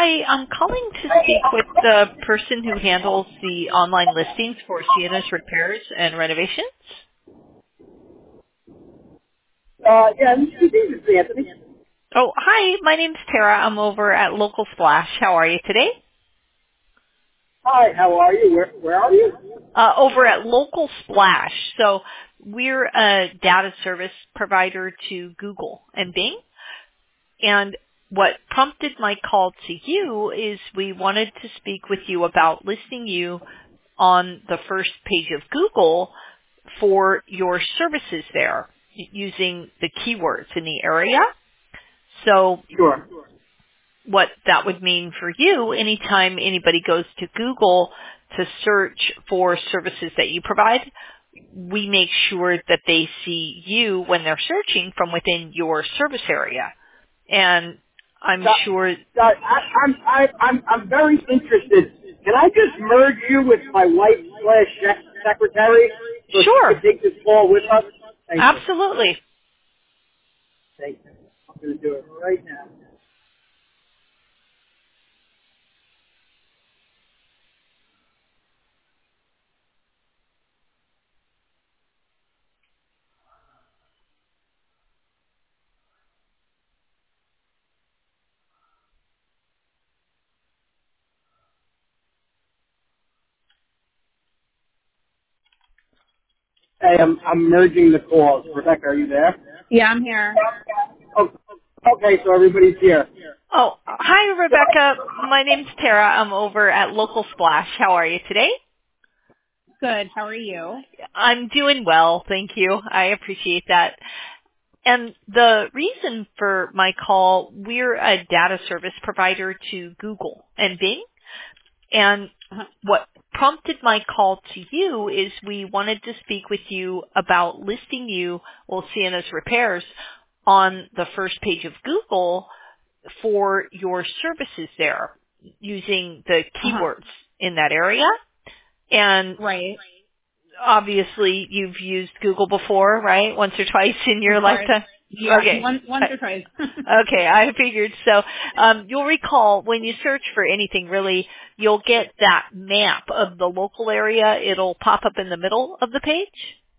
Hi, I'm calling to speak with the person who handles the online listings for Sienna's repairs and renovations. Yeah, this is Anthony. Oh, hi, my name's Tara. I'm over at Local Splash. How are you today? Hi, how are you? Where are you? Over at Local Splash. So we're a data service provider to Google and Bing. And what prompted my call to you is we wanted to speak with you about listing you on the first page of Google for your services there using the keywords in the area. So Sure. what that would mean for you, anytime anybody goes to Google to search for services that you provide, we make sure that they see you when they're searching from within your service area. And I'm sure. I'm very interested. Can I just merge you with my wife / secretary so she Sure. can take this call with us? Thank you. Absolutely. Thank you. I'm going to do it right now. Hey, I'm merging the calls. Rebecca, are you there? Yeah, I'm here. Oh, okay, so everybody's here. Oh, hi, Rebecca. My name's Tara. I'm over at Local Splash. How are you today? Good. How are you? I'm doing well, thank you. I appreciate that. And the reason for my call, we're a data service provider to Google and Bing. And what prompted my call to you is we wanted to speak with you about listing you, Sienna's Repairs, on the first page of Google for your services there using the keywords in that area. And Right. obviously you've used Google before, right? Once or twice in your lifetime? Yeah, Okay. once or twice. Okay, I figured. So you'll recall when you search for anything really, you'll get that map of the local area. It'll pop up in the middle of the page.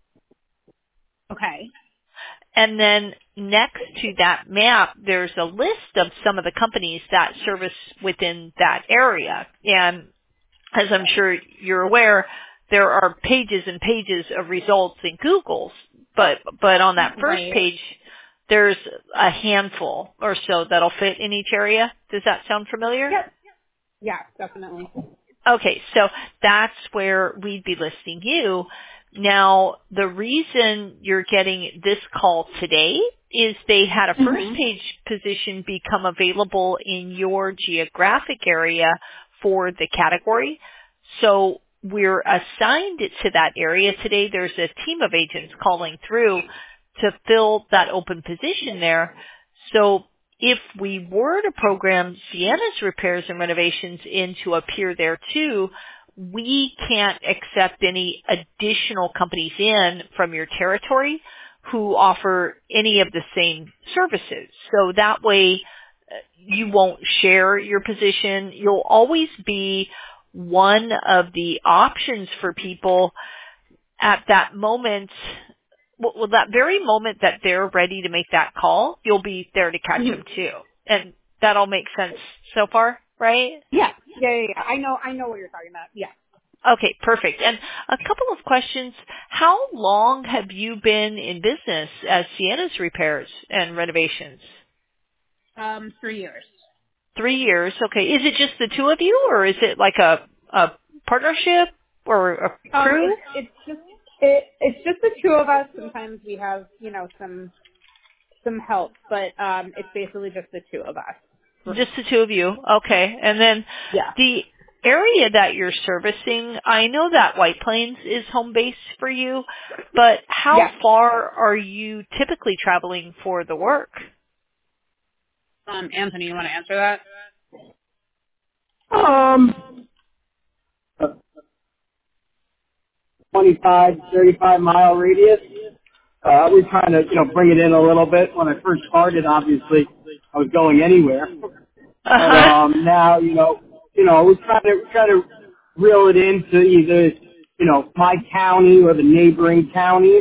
Okay. And then next to that map, there's a list of some of the companies that service within that area. And as I'm sure you're aware, there are pages and pages of results in Google's, but on that first page, there's a handful or so that'll fit in each area. Does that sound familiar? Yep. Yeah, definitely. Okay, so that's where we'd be listing you. Now, the reason you're getting this call today is they had a first page position become available in your geographic area for the category. So we're assigned it to that area today. There's a team of agents calling through to fill that open position there. So if we were to program Sienna's Repairs and Renovations in to appear there too, we can't accept any additional companies in from your territory who offer any of the same services. So that way you won't share your position. You'll always be one of the options for people at that moment. Well, that very moment that they're ready to make that call, you'll be there to catch them too. And that all makes sense so far, right? Yeah. I know what you're talking about. Yeah. Okay, perfect. And a couple of questions. How long have you been in business as Sienna's Repairs and Renovations? 3 years. 3 years. Okay. Is it just the two of you, or is it like a partnership or a crew? It's just the two of us. Sometimes we have, some help, but it's basically just the two of us. Just the two of you. Okay. And then the area that you're servicing, I know that White Plains is home base for you, but how far are you typically traveling for the work? Anthony, you want to answer that? 25, 35-mile radius. We're trying to, bring it in a little bit. When I first started, obviously, I was going anywhere. But now, we're trying to reel it into either, my county or the neighboring counties.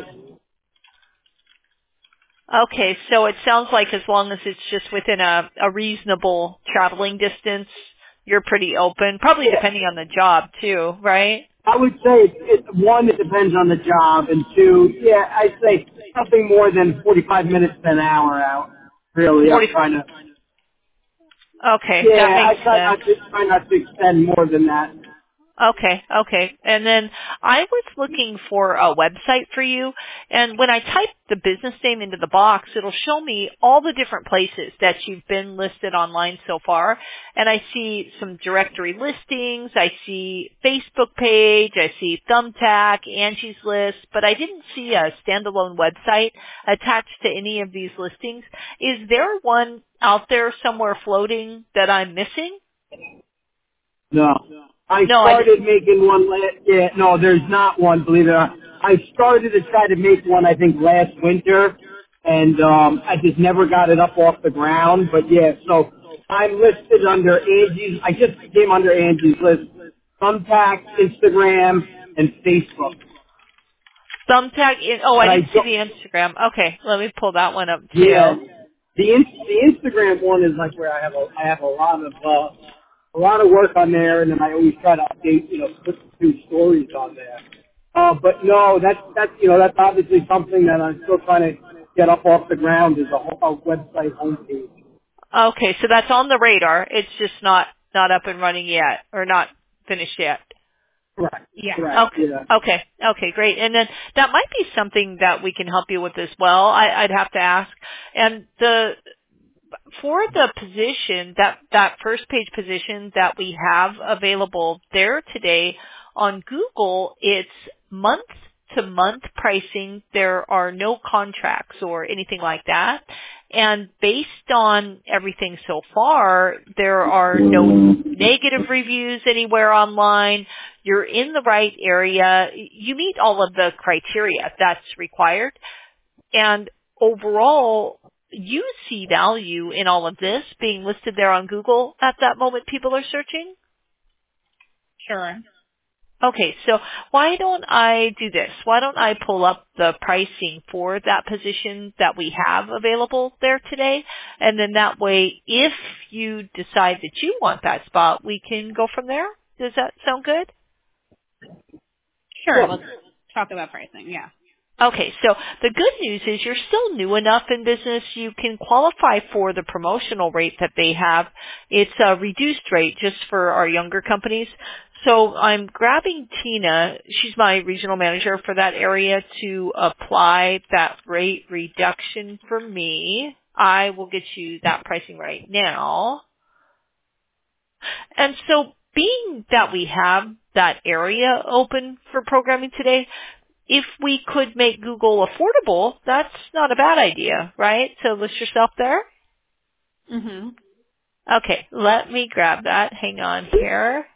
Okay, so it sounds like as long as it's just within a reasonable traveling distance, you're pretty open, probably depending on the job too, right? I would say one, it depends on the job, and two, I'd say nothing more than 45 minutes to an hour out. Really, I'm trying to. Okay, that makes sense. Try not to extend more than that. Okay. And then I was looking for a website for you, and when I type the business name into the box, it'll show me all the different places that you've been listed online so far. And I see some directory listings, I see Facebook page, I see Thumbtack, Angie's List, but I didn't see a standalone website attached to any of these listings. Is there one out there somewhere floating that I'm missing? No. I started making one no, there's not one, believe it or not. I started to try to make one, I think, last winter, and I just never got it up off the ground. But so I'm listed under I just came under Angie's List, Thumbtack, Instagram, and Facebook. Thumbtack, I didn't see the Instagram. Okay, let me pull that one up too. Yeah, the Instagram one is like where I have a lot of work on there, and then I always try to update, put a few stories on there. But no, that's obviously something that I'm still trying to get up off the ground is a website homepage. Okay, so that's on the radar. It's just not up and running yet, or not finished yet. Correct. Yeah. Correct. Okay, great. And then that might be something that we can help you with as well. I'd have to ask. And for the position, that first page position that we have available there today on Google, it's month-to-month pricing. There are no contracts or anything like that. And based on everything so far, there are no negative reviews anywhere online. You're in the right area. You meet all of the criteria that's required. And overall, you see value in all of this being listed there on Google at that moment people are searching? Sure. Okay, so why don't I do this? Why don't I pull up the pricing for that position that we have available there today? And then that way, if you decide that you want that spot, we can go from there. Does that sound good? Sure. Let's talk about pricing. Yeah. Okay, so the good news is you're still new enough in business. You can qualify for the promotional rate that they have. It's a reduced rate just for our younger companies. So I'm grabbing Tina, she's my regional manager for that area, to apply that rate reduction for me. I will get you that pricing right now. And so being that we have that area open for programming today, if we could make Google affordable, that's not a bad idea, right? So list yourself there. Mhm. Okay, let me grab that. Hang on here.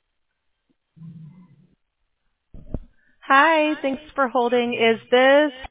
Hi, thanks for holding. Is this